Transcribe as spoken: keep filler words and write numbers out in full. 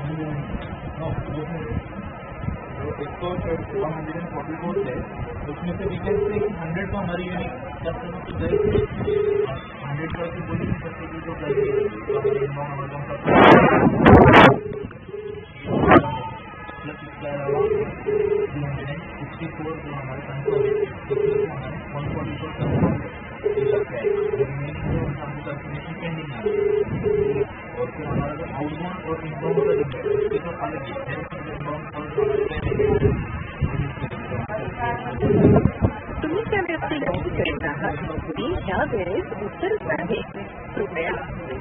तो इसको one hundred and forty four है, उसमें से वी कैन से हंड्रेड तो हमारी यानी कस्टमर तो गए थे, हंड्रेड का तो बोल नहीं सकते कि जो गए थे तो हमारे इनबाउंड अमेजोन का प्लस इसका अलावा two hundred and sixty four जो हमारे कंफर्म है, उसमें से हमारे वन फोर्टी फोर कंफर्म हमको कैलकुलेशन पेंडिंग आ रही है। और फिर हमारा जो आउटबाउंड और इनबाउंड का जो है उसके तो अलग है, इनबाउंड तुम्ही त्या व्यक्तीला विचारत आहात ती ह्या वेळेस उत्तर आहे कृपया